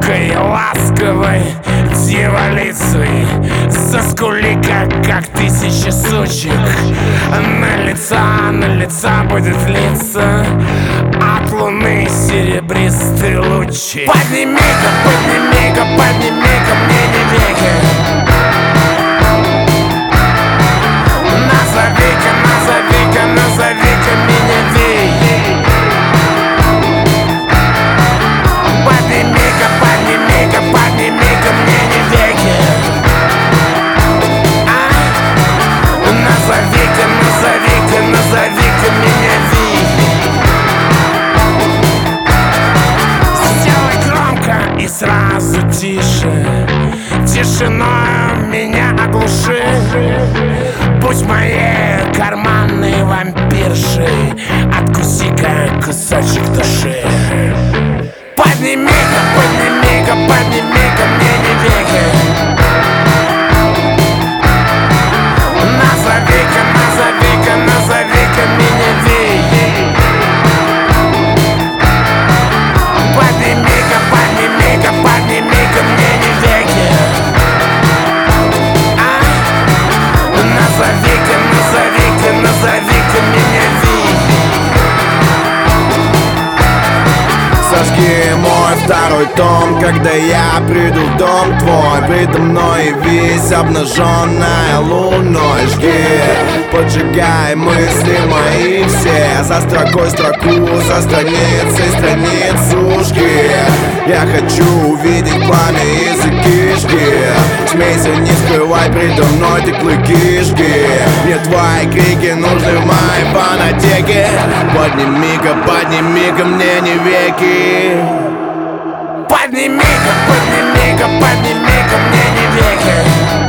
хрупкой, ласковой дьяволицей. Заскули-ка, как тысяча сучек. На лица будет литься от луны серебристые лучи. Подними-ка, подними-ка, подними-ка мне не веки. Назови-ка, назови-ка, назови-ка меня Вей. Подними-ка, подними-ка, подними-ка мне не веки. Назови-ка, назови-ка, назови-ка меня Вей. Сделай громко и сразу тише. Тишиной меня оглуши. Будь моей карманной вампиршей. Откуси-ка кусочек души. Подними-ка, подними-ка, подними-ка мне не веки. Назови-ка, назови-ка, назови-ка меня Вей. Подними-ка, подними-ка, подними-ка мне не веки. Назови-ка, назови-ка, назови-ка меня Вей. Сожги мой второй том, когда я приду в дом твой. Предо мной весь обнаженная луной. Жги, поджигай мысли мои все. За строкой строку, за страницей страницу жги. Я хочу увидеть пламя языки жги. Смейся, не скрывай предо мной ты клыки жги. Мне твои крики нужны в моей фонотеке. Подними-ка, подними-ка мне не веки. Подними-ка, подними-ка, подними-ка мне не веки.